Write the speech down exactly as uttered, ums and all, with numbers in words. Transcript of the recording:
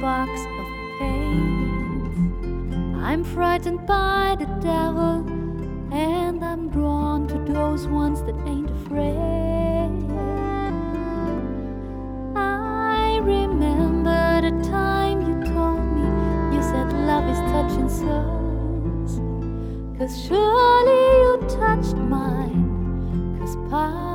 box of pains. I'm frightened by the devil, and I'm drawn to those ones that ain't afraid. I remember the time you told me, you said love is touching souls. 'Cause surely you touched mine, 'cause